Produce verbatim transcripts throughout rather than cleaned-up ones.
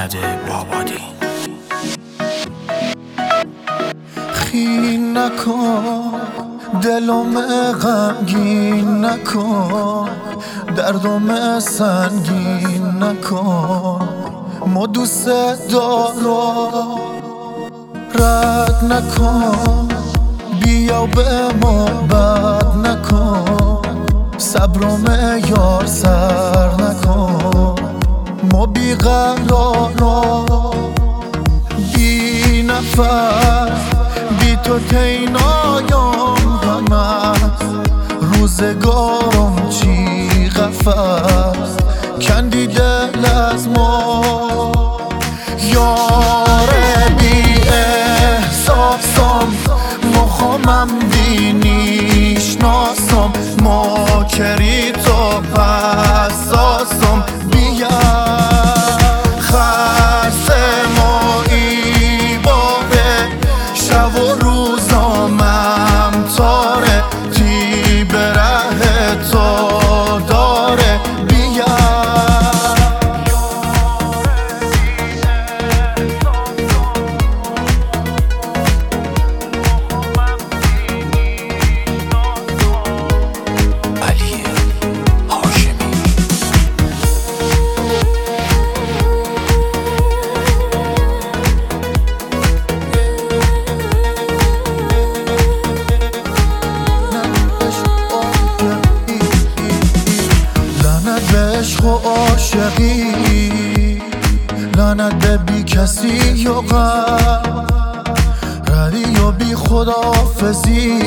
محمد بابادی. خین نکن دلم غمگین نکن، دردم سنگین نکن، ما دوست دارم رد نکن، بیا به ما بد نکن، صبرم یار سر نکن، ما بیقرارم بی نفس، بی تو تینایم غم است، روزگارم چی قفس کندی دل از ما. یار بی احساسم مخامم دینیش ناسم، ماکری تو حساسم، بیا خرس مایی باره، شب و روزامم تاره، تی بره تو داره، بیا علی هاشمی. لعنت به عشق و عاشقی، لعنت به بی کسی و غم، ردی و بی خداحافظی،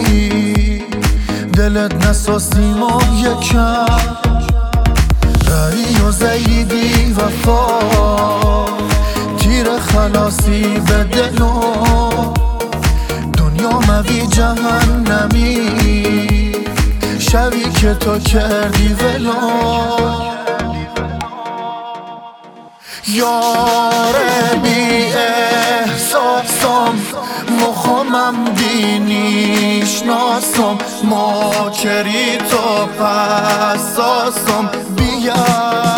دلت نسازیم و یکم، ردی و زیدی وفا، تیر خلاصی به دلم، دنیا موی جهنمی، شبی که تو کردی ولو. یار بی احساسم مخامم دینیش ناسم، ماکری تو حساسم، بیا